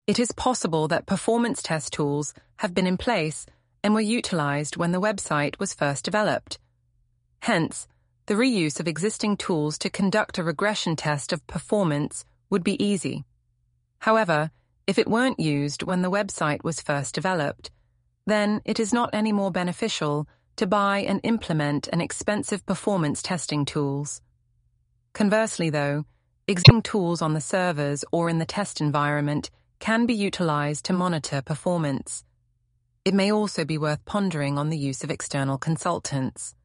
It is possible that performance test tools have been in place and were utilized when the website was first developed. Hence, the reuse of existing tools to conduct a regression test of performance would be easy. However, if it weren't used when the website was first developed, then it is not any more beneficial to buy and implement an expensive performance testing tools. Conversely, though, existing tools on the servers or in the test environment can be utilized to monitor performance. It may also be worth pondering on the use of external consultants.